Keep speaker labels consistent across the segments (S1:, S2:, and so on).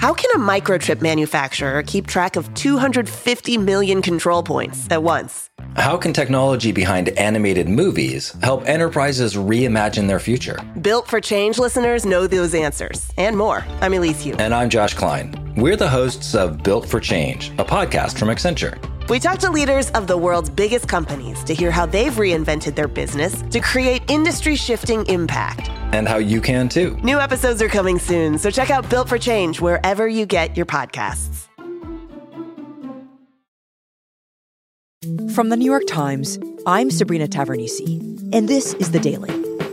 S1: How can a microchip manufacturer keep track of 250 million control points at once?
S2: How can technology behind animated movies help enterprises reimagine their future?
S1: Built for Change listeners know those answers and more. I'm Elise Hu.
S2: And I'm Josh Klein. We're the hosts of Built for Change, a podcast from Accenture.
S1: We talk to leaders of the world's biggest companies to hear how they've reinvented their business to create industry-shifting impact.
S2: And how you can too.
S1: New episodes are coming soon, so check out Built for Change wherever you get your podcasts.
S3: From the New York Times, I'm Sabrina Tavernise, and this is The Daily.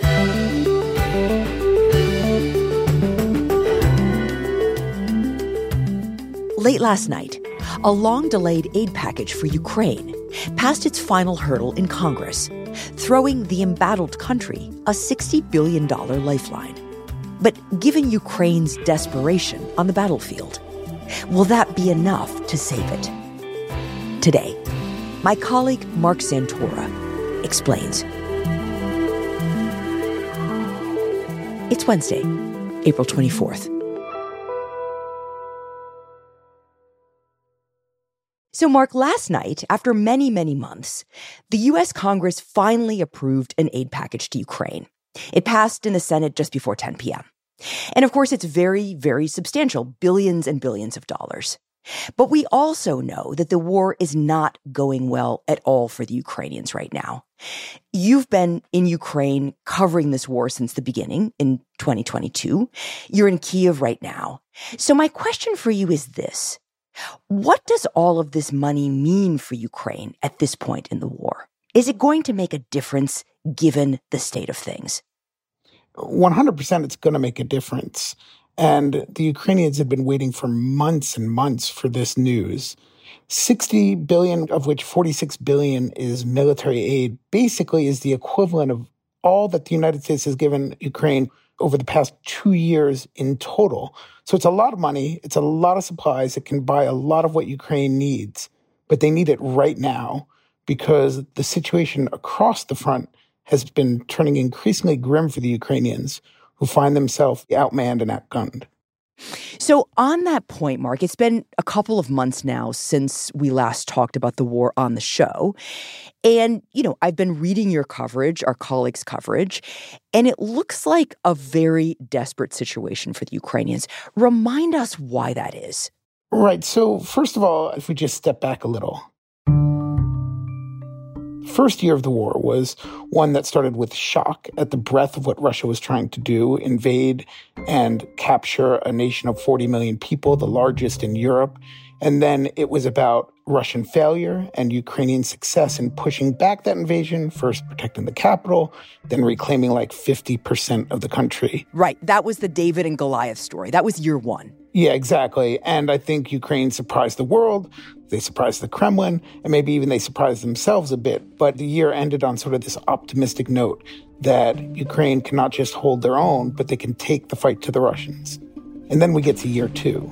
S3: Late last night, a long-delayed aid package for Ukraine passed its final hurdle in Congress, throwing the embattled country a $60 billion lifeline. But given Ukraine's desperation on the battlefield, will that be enough to save it? Today, my colleague Mark Santora explains. It's Wednesday, April 24th. So, Mark, last night, after many, many months, the U.S. Congress finally approved an aid package to Ukraine. It passed in the Senate just before 10 p.m. And of course, it's very, very substantial, billions and billions of dollars. But we also know that the war is not going well at all for the Ukrainians right now. You've been in Ukraine covering this war since the beginning in 2022. You're in Kyiv right now. So my question for you is this. What does all of this money mean for Ukraine at this point in the war? Is it going to make a difference given the state of things?
S4: 100% it's going to make a difference. And the Ukrainians have been waiting for months and months for this news. 60 billion, of which 46 billion is military aid, basically is the equivalent of all that the United States has given Ukraine over the past 2 years in total. So it's a lot of money. It's a lot of supplies. It can buy a lot of what Ukraine needs. But they need it right now because the situation across the front has been turning increasingly grim for the Ukrainians, who find themselves outmanned and outgunned.
S3: So on that point, Mark, it's been a couple of months now since we last talked about the war on the show. And, I've been reading your coverage, our colleagues' coverage, and it looks like a very desperate situation for the Ukrainians. Remind us why that is.
S4: Right. So first of all, if we just step back a little, first year of the war was one that started with shock at the breadth of what Russia was trying to do, invade and capture a nation of 40 million people, the largest in Europe. And then it was about Russian failure and Ukrainian success in pushing back that invasion, first protecting the capital, then reclaiming like 50% of the country.
S3: Right. That was the David and Goliath story. That was year one.
S4: Yeah, exactly. And I think Ukraine surprised the world. They surprised the Kremlin, and maybe even they surprised themselves a bit. But the year ended on sort of this optimistic note that Ukraine can not just hold their own, but they can take the fight to the Russians. And then we get to year two.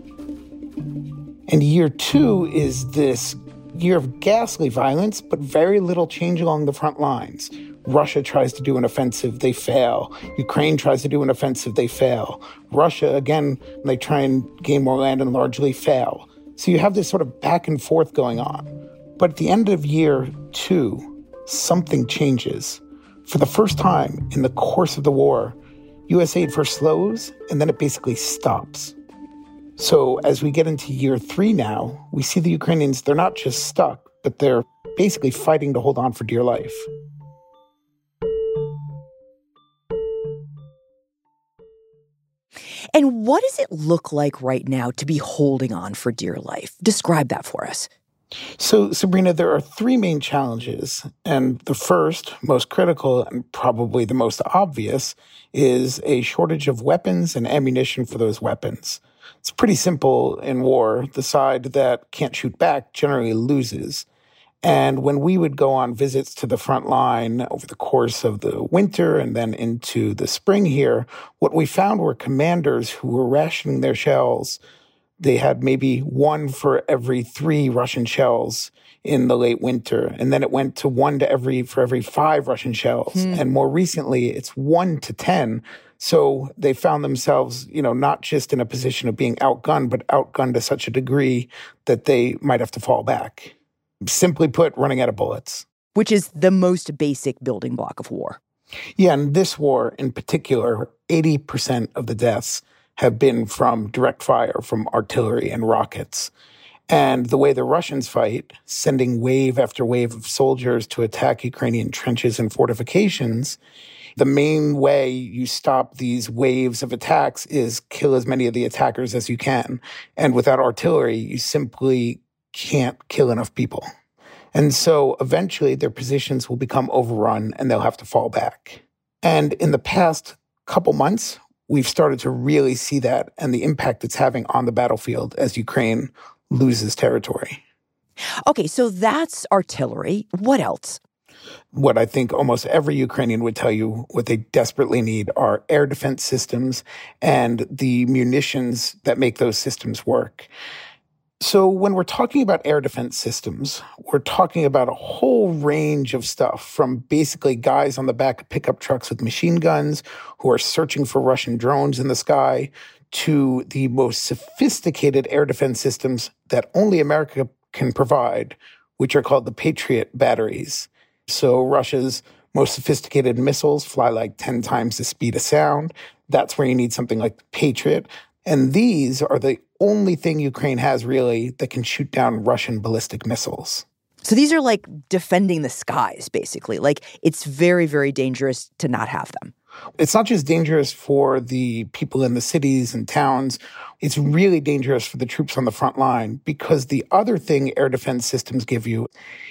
S4: And year two is this year of ghastly violence, but very little change along the front lines. Russia tries to do an offensive, they fail. Ukraine tries to do an offensive, they fail. Russia, again, they try and gain more land and largely fail. So you have this sort of back and forth going on. But at the end of year two, something changes. For the first time in the course of the war, U.S. aid first slows, and then it basically stops. So as we get into year three now, we see the Ukrainians, they're not just stuck, but they're basically fighting to hold on for dear life.
S3: And what does it look like right now to be holding on for dear life? Describe that for us.
S4: So, Sabrina, there are three main challenges. And the first, most critical, and probably the most obvious, is a shortage of weapons and ammunition for those weapons. It's pretty simple in war. The side that can't shoot back generally loses. And when we would go on visits to the front line over the course of the winter and then into the spring here, what we found were commanders who were rationing their shells. They had maybe one for every 3 Russian shells in the late winter. And then it went to 1 for every 5 Russian shells. And more recently, it's 1 to 10. So they found themselves, not just in a position of being outgunned, but outgunned to such a degree that they might have to fall back. Simply put, running out of bullets.
S3: Which is the most basic building block of war.
S4: Yeah, and this war in particular, 80% of the deaths have been from direct fire, from artillery and rockets. And the way the Russians fight, sending wave after wave of soldiers to attack Ukrainian trenches and fortifications, the main way you stop these waves of attacks is kill as many of the attackers as you can. And without artillery, you simply can't kill enough people. And so eventually their positions will become overrun and they'll have to fall back. And in the past couple months, we've started to really see that and the impact it's having on the battlefield as Ukraine loses territory.
S3: Okay, so that's artillery. What else?
S4: What I think almost every Ukrainian would tell you what they desperately need are air defense systems and the munitions that make those systems work. So when we're talking about air defense systems, we're talking about a whole range of stuff, from basically guys on the back of pickup trucks with machine guns who are searching for Russian drones in the sky, to the most sophisticated air defense systems that only America can provide, which are called the Patriot batteries. So Russia's most sophisticated missiles fly like 10 times the speed of sound. That's where you need something like the Patriot. And these are the only thing Ukraine has really that can shoot down Russian ballistic missiles.
S3: So these are like defending the skies, basically. Like, it's very, very dangerous to not have them.
S4: It's not just dangerous for the people in the cities and towns. It's really dangerous for the troops on the front line, because the other thing air defense systems give you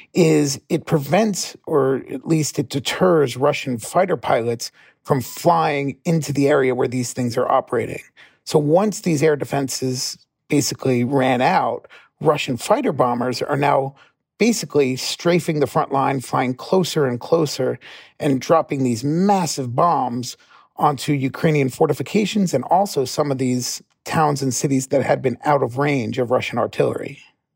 S4: is it prevents, or at least it deters, Russian fighter pilots from flying into the area where these things are operating. So once these air defenses basically ran out, Russian fighter bombers are now basically strafing the front line, flying closer and closer, and dropping these massive bombs onto Ukrainian fortifications and also some of these towns and cities that had been out of range of Russian artillery.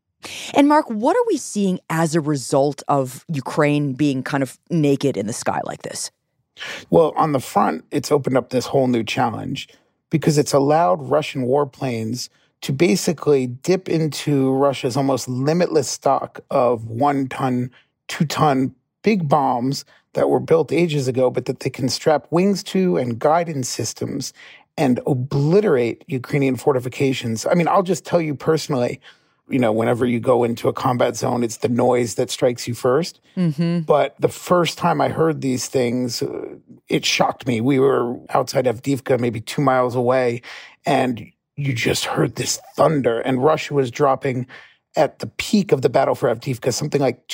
S3: And Mark, what are we seeing as a result of Ukraine being kind of naked in the sky like this?
S4: Well, on the front, it's opened up this whole new challenge because it's allowed Russian warplanes to basically dip into Russia's almost limitless stock of 1-ton, 2-ton big bombs that were built ages ago, but that they can strap wings to and guidance systems and obliterate Ukrainian fortifications. I mean, I'll just tell you personally, whenever you go into a combat zone, it's the noise that strikes you first. Mm-hmm. But the first time I heard these things, it shocked me. We were outside Avdiivka, maybe 2 miles away, and you just heard this thunder. And Russia was dropping, at the peak of the battle for Avdiivka, something like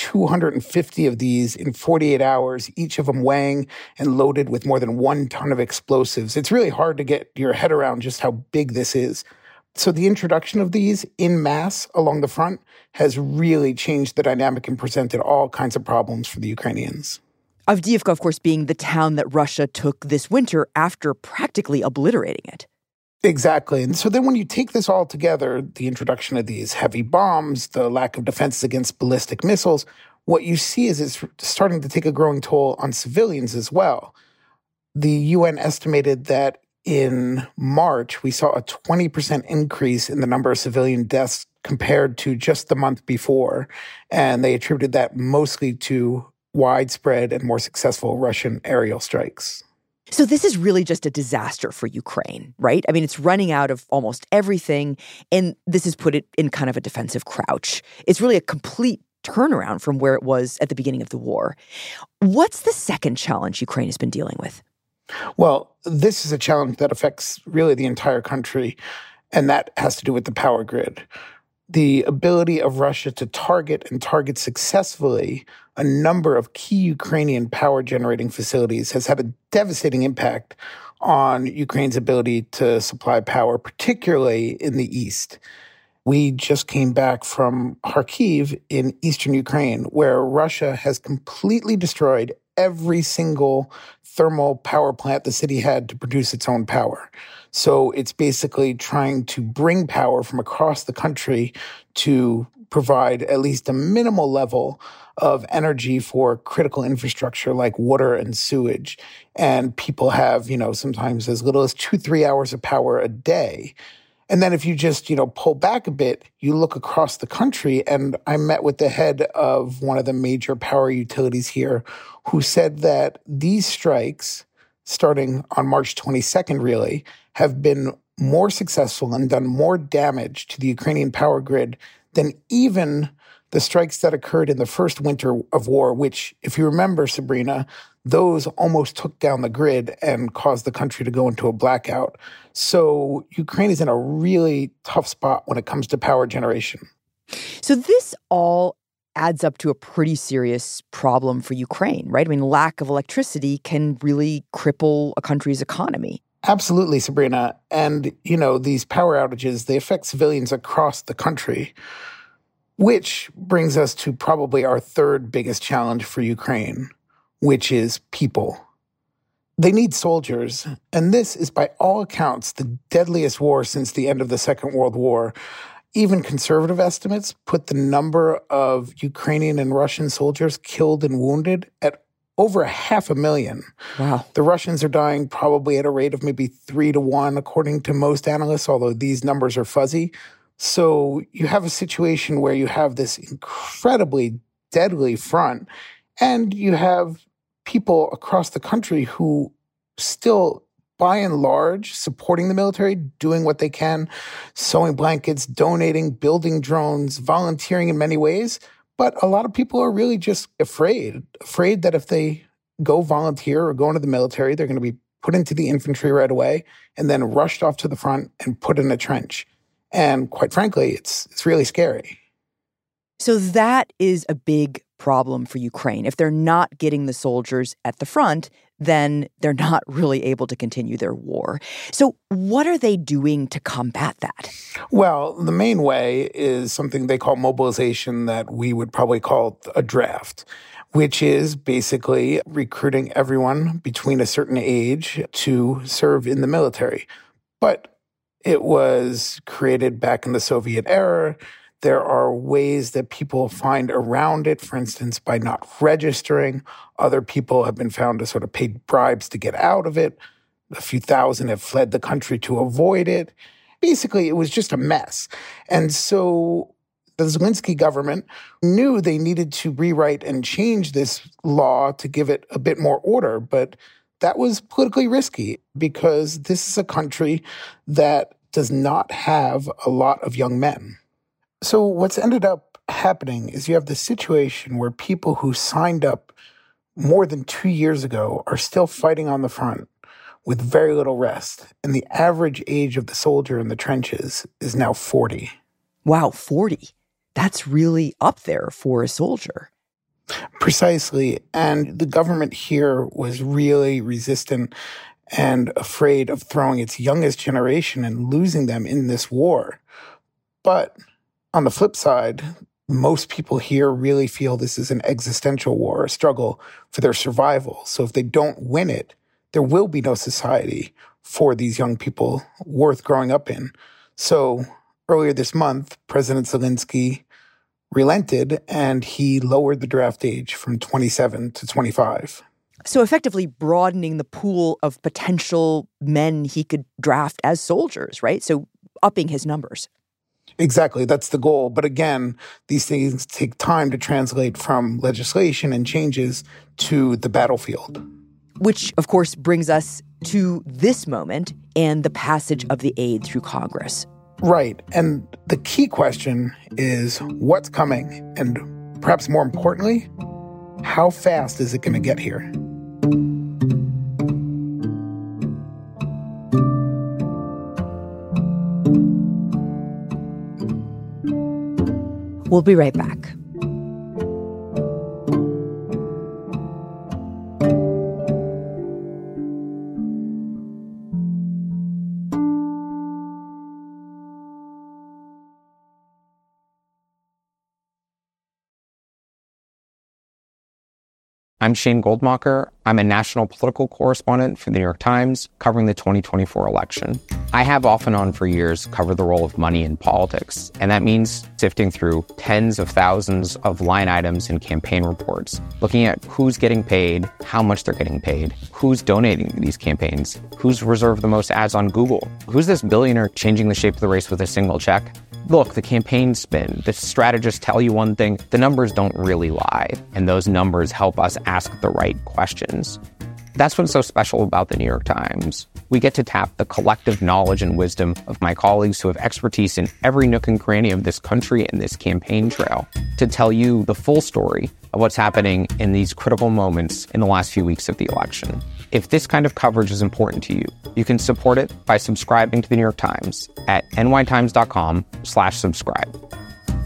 S4: 250 of these in 48 hours, each of them weighing and loaded with more than 1 ton of explosives. It's really hard to get your head around just how big this is. So the introduction of these in mass along the front has really changed the dynamic and presented all kinds of problems for the Ukrainians.
S3: Avdiivka, of course, being the town that Russia took this winter after practically obliterating it.
S4: Exactly. And so then when you take this all together, the introduction of these heavy bombs, the lack of defenses against ballistic missiles, what you see is it's starting to take a growing toll on civilians as well. The UN estimated that in March, we saw a 20% increase in the number of civilian deaths compared to just the month before. And they attributed that mostly to widespread and more successful Russian aerial strikes.
S3: So this is really just a disaster for Ukraine, right? I mean, it's running out of almost everything, and this has put it in kind of a defensive crouch. It's really a complete turnaround from where it was at the beginning of the war. What's the second challenge Ukraine has been dealing with?
S4: Well, this is a challenge that affects really the entire country, and that has to do with the power grid. The ability of Russia to target successfully a number of key Ukrainian power-generating facilities has had a devastating impact on Ukraine's ability to supply power, particularly in the east. We just came back from Kharkiv in eastern Ukraine, where Russia has completely destroyed every single thermal power plant the city had to produce its own power. So it's basically trying to bring power from across the country to provide at least a minimal level of energy for critical infrastructure like water and sewage. And people have, sometimes as little as 2-3 hours of power a day. And then if you just, pull back a bit, you look across the country, and I met with the head of one of the major power utilities here who said that these strikes, starting on March 22nd, really, have been more successful and done more damage to the Ukrainian power grid than even the strikes that occurred in the first winter of war, which, if you remember, Sabrina, those almost took down the grid and caused the country to go into a blackout. So Ukraine is in a really tough spot when it comes to power generation.
S3: So this all adds up to a pretty serious problem for Ukraine, right? I mean, lack of electricity can really cripple a country's economy.
S4: Absolutely, Sabrina. And, these power outages, they affect civilians across the country, which brings us to probably our third biggest challenge for Ukraine, which is people. They need soldiers, and this is by all accounts the deadliest war since the end of the Second World War. Even conservative estimates put the number of Ukrainian and Russian soldiers killed and wounded at over 500,000.
S3: Wow.
S4: The Russians are dying probably at a rate of maybe 3-1, according to most analysts, although these numbers are fuzzy. So you have a situation where you have this incredibly deadly front, and you have people across the country who still, by and large, supporting the military, doing what they can, sewing blankets, donating, building drones, volunteering in many ways. But a lot of people are really just afraid that if they go volunteer or go into the military, they're going to be put into the infantry right away and then rushed off to the front and put in a trench. And quite frankly, it's really scary.
S3: So that is a big problem for Ukraine. If they're not getting the soldiers at the front, then they're not really able to continue their war. So what are they doing to combat that?
S4: Well, the main way is something they call mobilization that we would probably call a draft, which is basically recruiting everyone between a certain age to serve in the military. But it was created back in the Soviet era. There are ways that people find around it, for instance, by not registering. Other people have been found to sort of pay bribes to get out of it. A few thousand have fled the country to avoid it. Basically, it was just a mess. And so the Zelensky government knew they needed to rewrite and change this law to give it a bit more order. But that was politically risky because this is a country that does not have a lot of young men. So what's ended up happening is you have this situation where people who signed up more than 2 years ago are still fighting on the front with very little rest. And the average age of the soldier in the trenches is now 40.
S3: Wow, 40. That's really up there for a soldier.
S4: Precisely. And the government here was really resistant and afraid of throwing its youngest generation and losing them in this war. But on the flip side, most people here really feel this is an existential war, a struggle for their survival. So if they don't win it, there will be no society for these young people worth growing up in. So earlier this month, President Zelensky relented and he lowered the draft age from 27 to 25.
S3: So effectively broadening the pool of potential men he could draft as soldiers, right? So upping his numbers.
S4: Exactly. That's the goal. But again, these things take time to translate from legislation and changes to the battlefield.
S3: Which, of course, brings us to this moment and the passage of the aid through Congress.
S4: Right. And the key question is what's coming? And perhaps more importantly, how fast is it going to get here?
S3: We'll be right back.
S5: I'm Shane Goldmacher. I'm a national political correspondent for the New York Times, covering the 2024 election. I have off and on for years covered the role of money in politics, and that means sifting through tens of thousands of line items in campaign reports, looking at who's getting paid, how much they're getting paid, who's donating to these campaigns, who's reserved the most ads on Google, who's this billionaire changing the shape of the race with a single check. Look, the campaign spin, the strategists tell you one thing, the numbers don't really lie, and those numbers help us ask the right questions. That's what's so special about the New York Times. We get to tap the collective knowledge and wisdom of my colleagues who have expertise in every nook and cranny of this country and this campaign trail to tell you the full story of what's happening in these critical moments in the last few weeks of the election. If this kind of coverage is important to you, you can support it by subscribing to the New York Times at nytimes.com/subscribe.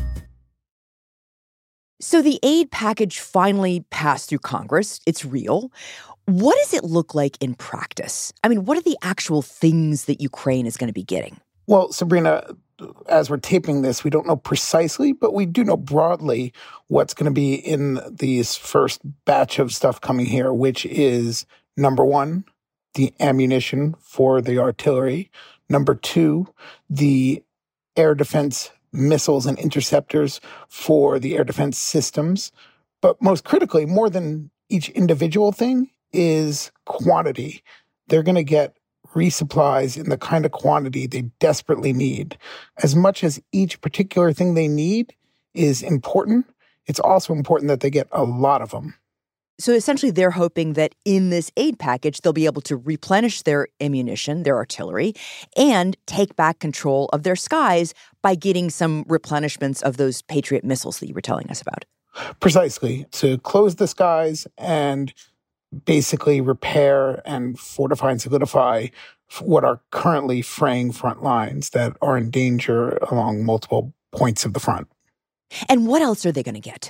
S3: So the aid package finally passed through Congress. It's real. What does it look like in practice? I mean, what are the actual things that Ukraine is going to be getting?
S4: Well, Sabrina, as we're taping this, we don't know precisely, but we do know broadly what's going to be in these first batch of stuff coming here, which is, number one, the ammunition for the artillery. Number two, the air defense missiles and interceptors for the air defense systems. But most critically, more than each individual thing, is quantity. They're going to get resupplies in the kind of quantity they desperately need. As much as each particular thing they need is important, it's also important that they get a lot of them.
S3: So essentially, they're hoping that in this aid package, they'll be able to replenish their ammunition, their artillery, and take back control of their skies by getting some replenishments of those Patriot missiles that you were telling us about.
S4: Precisely. To close the skies and basically repair and fortify and solidify what are currently fraying front lines that are in danger along multiple points of the front.
S3: And what else are they going to get?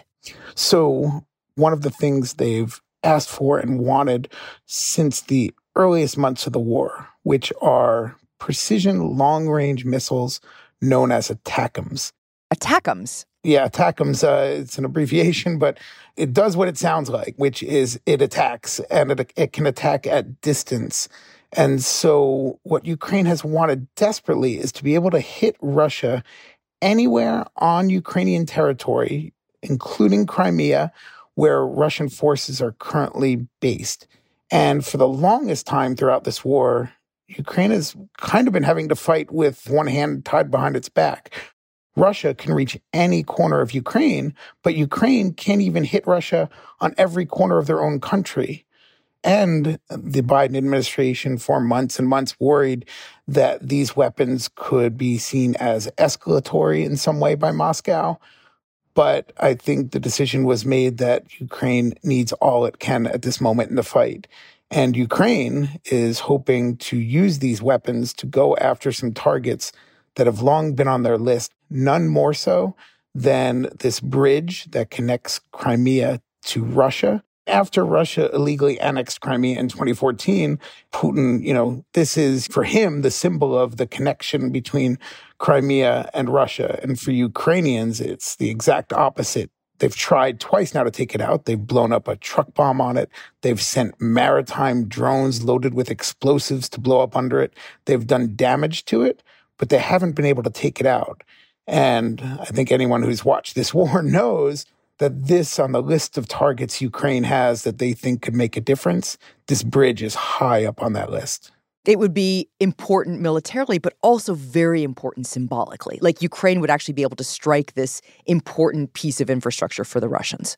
S4: So one of the things they've asked for and wanted since the earliest months of the war, which are precision long-range missiles known as ATACMS.
S3: ATACMS?
S4: Yeah, ATACMS, it's an abbreviation, but it does what it sounds like, which is it attacks, and it can attack at distance. And so what Ukraine has wanted desperately is to be able to hit Russia anywhere on Ukrainian territory, including Crimea, where Russian forces are currently based. And for the longest time throughout this war, Ukraine has kind of been having to fight with one hand tied behind its back. Russia can reach any corner of Ukraine, but Ukraine can't even hit Russia on every corner of their own country. And the Biden administration for months and months worried that these weapons could be seen as escalatory in some way by Moscow. But I think the decision was made that Ukraine needs all it can at this moment in the fight. And Ukraine is hoping to use these weapons to go after some targets that have long been on their list, none more so than this bridge that connects Crimea to Russia. After Russia illegally annexed Crimea in 2014, Putin, this is, for him, the symbol of the connection between Crimea and Russia. And for Ukrainians, it's the exact opposite. They've tried twice now to take it out. They've blown up a truck bomb on it. They've sent maritime drones loaded with explosives to blow up under it. They've done damage to it, but they haven't been able to take it out. And I think anyone who's watched this war knows that this, on the list of targets Ukraine has that they think could make a difference, this bridge is high up on that list.
S3: It would be important militarily, but also very important symbolically. Like Ukraine would actually be able to strike this important piece of infrastructure for the Russians.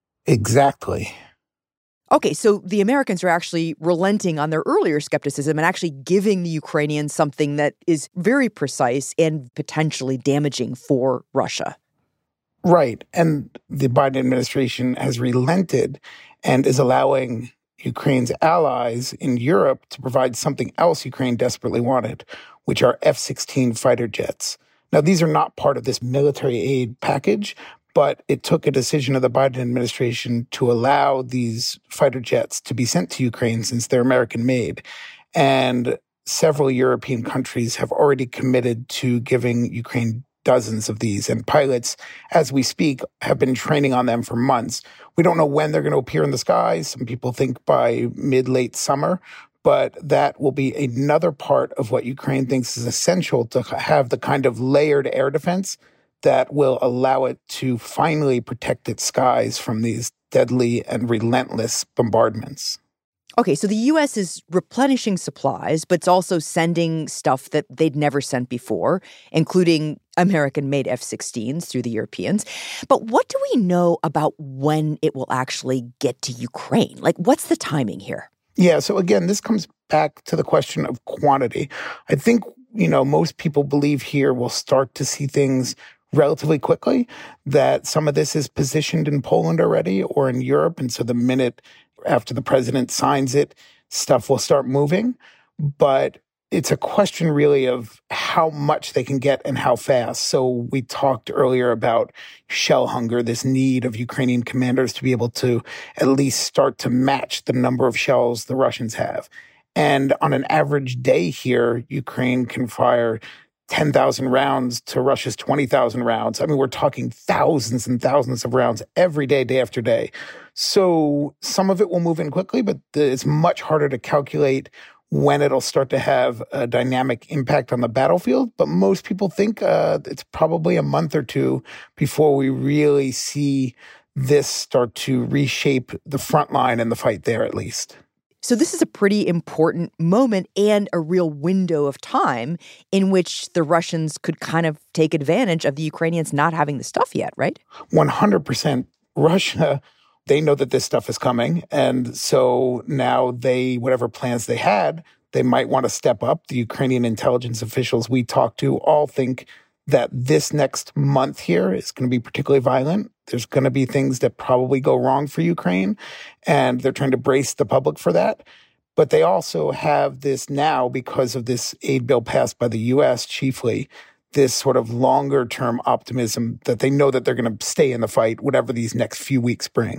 S4: Exactly.
S3: Okay, so the Americans are actually relenting on their earlier skepticism and actually giving the Ukrainians something that is very precise and potentially damaging for Russia.
S4: Right. And the Biden administration has relented and is allowing Ukraine's allies in Europe to provide something else Ukraine desperately wanted, which are F-16 fighter jets. Now, these are not part of this military aid package, but it took a decision of the Biden administration to allow these fighter jets to be sent to Ukraine since they're American-made. And several European countries have already committed to giving Ukraine dozens of these. And pilots, as we speak, have been training on them for months. We don't know when they're going to appear in the skies. Some people think by mid-late summer. But that will be another part of what Ukraine thinks is essential to have the kind of layered air defense that will allow it to finally protect its skies from these deadly and relentless bombardments.
S3: Okay, so the U.S. is replenishing supplies, but it's also sending stuff that they'd never sent before, including American-made F-16s through the Europeans. But what do we know about when it will actually get to Ukraine? Like, what's the timing here?
S4: Yeah, so again, this comes back to the question of quantity. I think, most people believe here we'll start to see things relatively quickly, that some of this is positioned in Poland already or in Europe. And so the minute after the president signs it, stuff will start moving. But it's a question really of how much they can get and how fast. So we talked earlier about shell hunger, this need of Ukrainian commanders to be able to at least start to match the number of shells the Russians have. And on an average day here, Ukraine can fire 10,000 rounds to Russia's 20,000 rounds. I mean, we're talking thousands and thousands of rounds every day, day after day. So some of it will move in quickly, but it's much harder to calculate when it'll start to have a dynamic impact on the battlefield. But most people think it's probably a month or two before we really see this start to reshape the front line and the fight there, at least.
S3: So this is a pretty important moment and a real window of time in which the Russians could kind of take advantage of the Ukrainians not having the stuff yet, right?
S4: 100%. Russia, they know that this stuff is coming. And so now whatever plans they had, they might want to step up. The Ukrainian intelligence officials we talked to all think that this next month here is going to be particularly violent. There's going to be things that probably go wrong for Ukraine, and they're trying to brace the public for that. But they also have this now, because of this aid bill passed by the U.S. chiefly, this sort of longer-term optimism that they know that they're going to stay in the fight, whatever these next few weeks bring.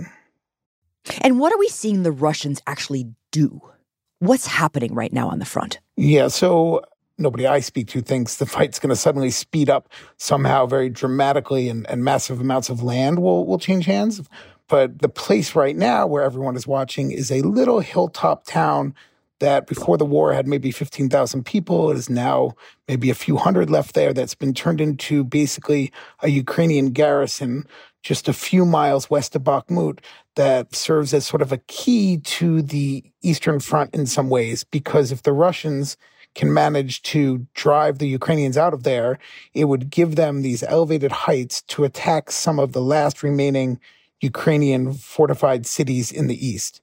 S3: And what are we seeing the Russians actually do? What's happening right now on the front?
S4: Yeah, so nobody I speak to thinks the fight's going to suddenly speed up somehow very dramatically and massive amounts of land will change hands. But the place right now where everyone is watching is a little hilltop town that before the war had maybe 15,000 people. It is now maybe a few hundred left there. That's been turned into basically a Ukrainian garrison just a few miles west of Bakhmut that serves as sort of a key to the Eastern Front in some ways, because if the Russians can manage to drive the Ukrainians out of there, it would give them these elevated heights to attack some of the last remaining Ukrainian fortified cities in the east.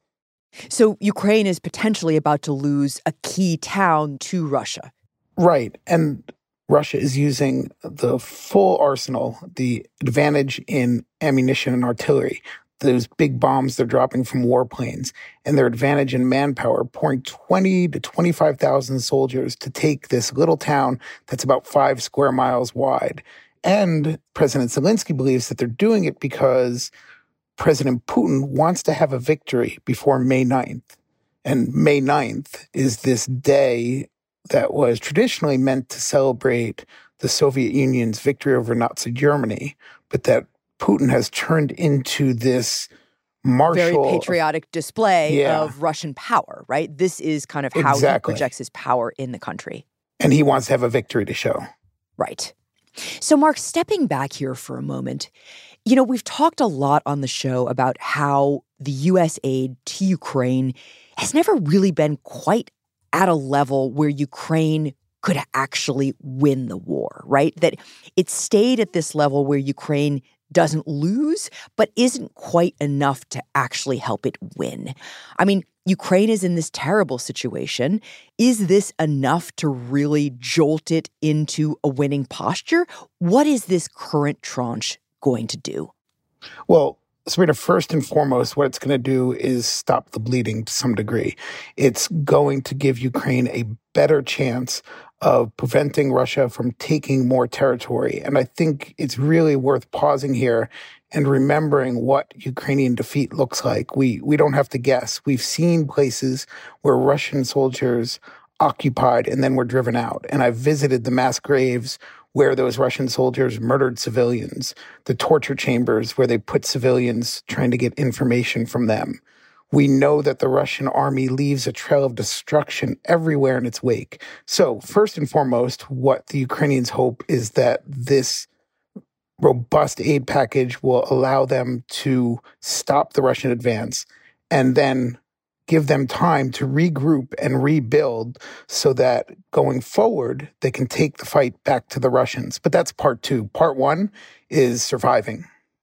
S3: So Ukraine is potentially about to lose a key town to Russia.
S4: Right. And Russia is using the full arsenal, the advantage in ammunition and artillery, those big bombs they're dropping from warplanes, and their advantage in manpower, pouring 20 to 25,000 soldiers to take this little town that's about 5 square miles wide. And President Zelensky believes that they're doing it because President Putin wants to have a victory before May 9th. And May 9th is this day that was traditionally meant to celebrate the Soviet Union's victory over Nazi Germany, but that Putin has turned into this martial,
S3: very patriotic display of Russian power, right? This is kind of how he projects his power in the country.
S4: And he wants to have a victory to show.
S3: Right. So, Mark, stepping back here for a moment, we've talked a lot on the show about how the U.S. aid to Ukraine has never really been quite at a level where Ukraine could actually win the war, right? That it stayed at this level where Ukraine doesn't lose, but isn't quite enough to actually help it win. I mean, Ukraine is in this terrible situation. Is this enough to really jolt it into a winning posture? What is this current tranche going to do?
S4: Well, Sabrina, first and foremost, what it's going to do is stop the bleeding to some degree. It's going to give Ukraine a better chance of preventing Russia from taking more territory. And I think it's really worth pausing here and remembering what Ukrainian defeat looks like. We don't have to guess. We've seen places where Russian soldiers occupied and then were driven out. And I've visited the mass graves where those Russian soldiers murdered civilians, the torture chambers where they put civilians trying to get information from them. We know that the Russian army leaves a trail of destruction everywhere in its wake. So first and foremost, what the Ukrainians hope is that this robust aid package will allow them to stop the Russian advance and then give them time to regroup and rebuild so that going forward, they can take the fight back to the Russians. But that's part two. Part one is surviving.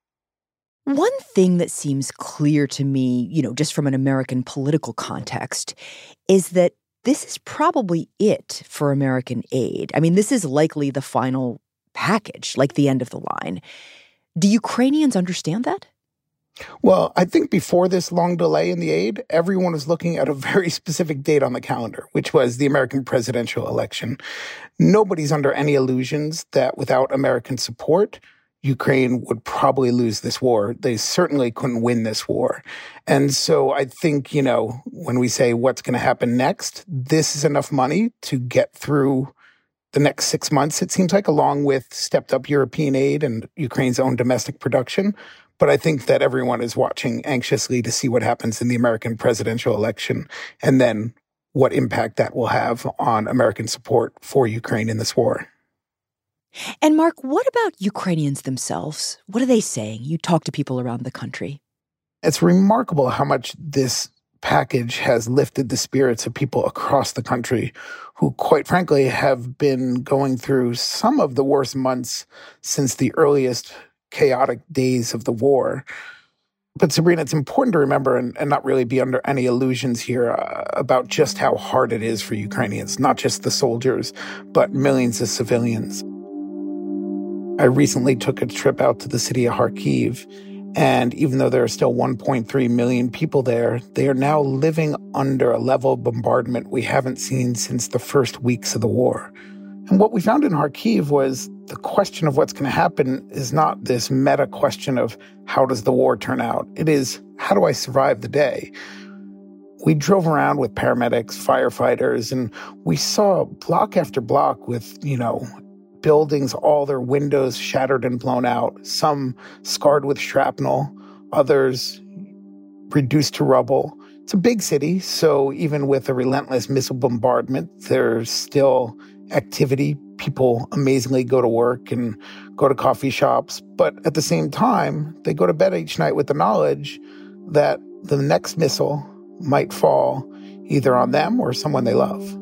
S3: One thing that seems clear to me, just from an American political context, is that this is probably it for American aid. I mean, this is likely the final package, like the end of the line. Do Ukrainians understand that?
S4: Well, I think before this long delay in the aid, everyone was looking at a very specific date on the calendar, which was the American presidential election. Nobody's under any illusions that without American support, Ukraine would probably lose this war. They certainly couldn't win this war. And so I think, when we say what's going to happen next, this is enough money to get through the next 6 months, it seems like, along with stepped up European aid and Ukraine's own domestic production. But I think that everyone is watching anxiously to see what happens in the American presidential election and then what impact that will have on American support for Ukraine in this war.
S3: And Mark, what about Ukrainians themselves? What are they saying? You talk to people around the country.
S4: It's remarkable how much this package has lifted the spirits of people across the country who, quite frankly, have been going through some of the worst months since the earliest chaotic days of the war. But Sabrina, it's important to remember and not really be under any illusions here about just how hard it is for Ukrainians, not just the soldiers, but millions of civilians. I recently took a trip out to the city of Kharkiv, and even though there are still 1.3 million people there, they are now living under a level of bombardment we haven't seen since the first weeks of the war. And what we found in Kharkiv was the question of what's going to happen is not this meta question of how does the war turn out? It is, how do I survive the day? We drove around with paramedics, firefighters, and we saw block after block with, buildings, all their windows shattered and blown out, some scarred with shrapnel, others reduced to rubble. It's a big city, so even with a relentless missile bombardment, there's still activity. People amazingly go to work and go to coffee shops, but at the same time, they go to bed each night with the knowledge that the next missile might fall either on them or someone they love.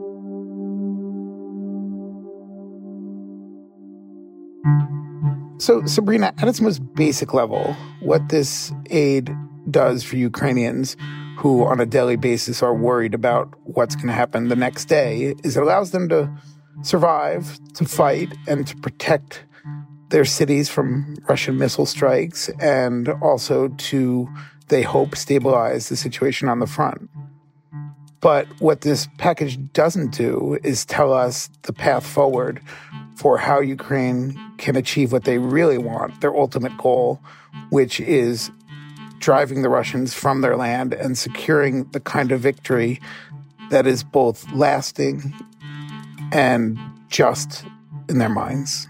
S4: So, Sabrina, at its most basic level, what this aid does for Ukrainians who on a daily basis are worried about what's going to happen the next day is it allows them to survive, to fight, and to protect their cities from Russian missile strikes, and also to, they hope, stabilize the situation on the front. But what this package doesn't do is tell us the path forward for how Ukraine can achieve what they really want, their ultimate goal, which is driving the Russians from their land and securing the kind of victory that is both lasting and just in their minds.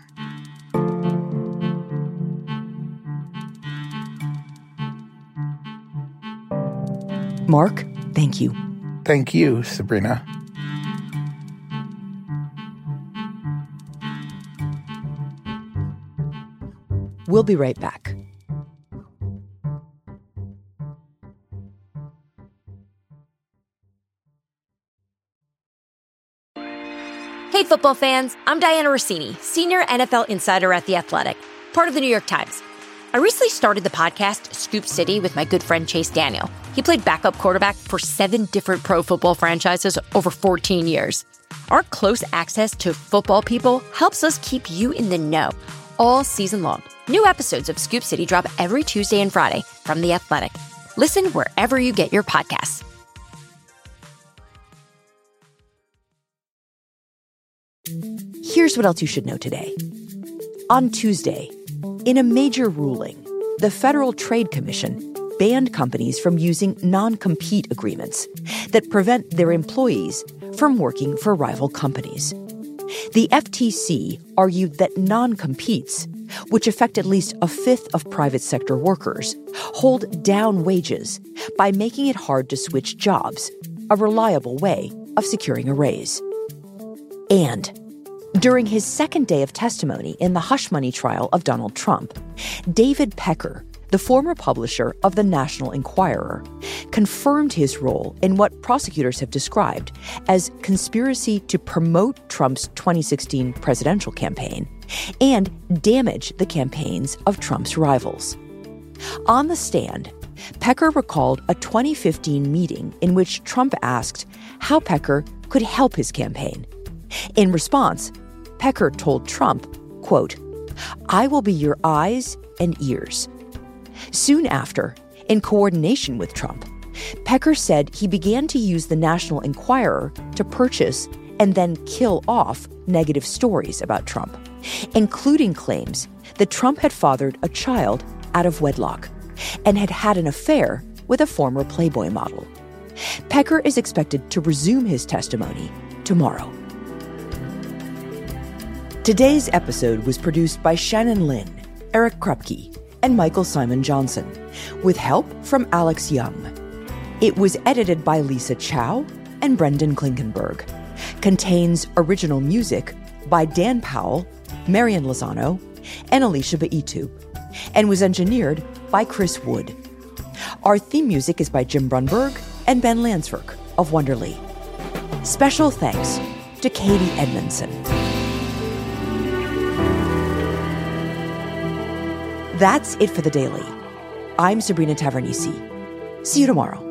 S3: Mark, thank you.
S4: Thank you, Sabrina.
S3: We'll be right back.
S6: Hey, football fans, I'm Diana Rossini, senior NFL insider at The Athletic, part of the New York Times. I recently started the podcast Scoop City with my good friend Chase Daniel. He played backup quarterback for 7 different pro football franchises over 14 years. Our close access to football people helps us keep you in the know all season long. New episodes of Scoop City drop every Tuesday and Friday from The Athletic. Listen wherever you get your podcasts.
S3: Here's what else you should know today. On Tuesday, in a major ruling, the Federal Trade Commission banned companies from using non-compete agreements that prevent their employees from working for rival companies. The FTC argued that non-competes, which affect at least a fifth of private sector workers, hold down wages by making it hard to switch jobs, a reliable way of securing a raise. And during his second day of testimony in the hush money trial of Donald Trump, David Pecker, the former publisher of the National Enquirer, confirmed his role in what prosecutors have described as conspiracy to promote Trump's 2016 presidential campaign and damage the campaigns of Trump's rivals. On the stand, Pecker recalled a 2015 meeting in which Trump asked how Pecker could help his campaign. In response, Pecker told Trump, quote, "I will be your eyes and ears." Soon after, in coordination with Trump, Pecker said he began to use the National Enquirer to purchase and then kill off negative stories about Trump, including claims that Trump had fathered a child out of wedlock and had had an affair with a former Playboy model. Pecker is expected to resume his testimony tomorrow. Today's episode was produced by Shannon Lin, Eric Krupke, and Michael Simon Johnson, with help from Alex Young. It was edited by Lisa Chow and Brendan Klinkenberg. Contains original music by Dan Powell, Marian Lozano, and Alicia Baitu, and was engineered by Chris Wood. Our theme music is by Jim Brunberg and Ben Landsverk of Wonderly. Special thanks to Katie Edmondson. That's it for The Daily. I'm Sabrina Tavernise. See you tomorrow.